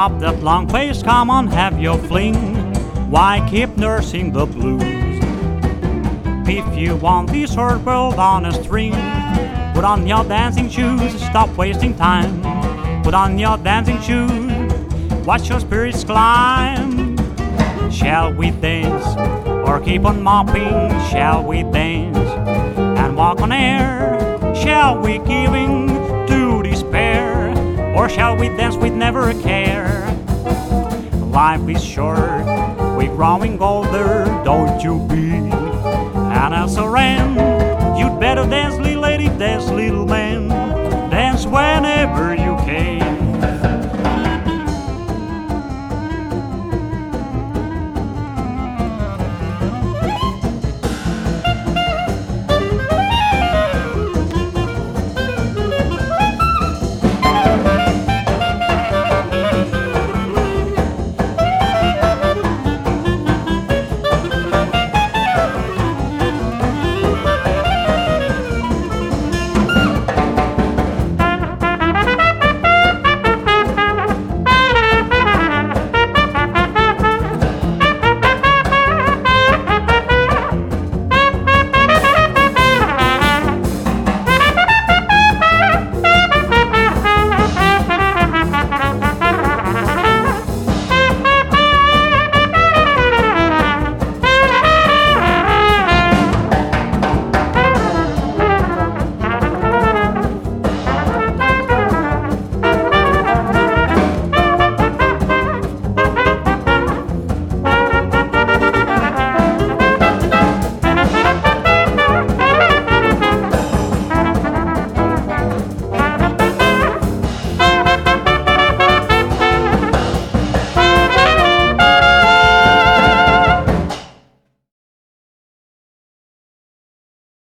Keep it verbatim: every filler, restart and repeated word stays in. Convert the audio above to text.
Stop that long face, come on, have your fling. Why keep nursing the blues? If you want this hurt world on a string, put on your dancing shoes, stop wasting time. Put on your dancing shoes, watch your spirits climb. Shall we dance or keep on mopping? Shall we dance and walk on air? Shall we give in to despair? Or shall we dance with never a care? Life is short, we're growing older, don't you be? And as a ram, you'd better dance, little lady, dance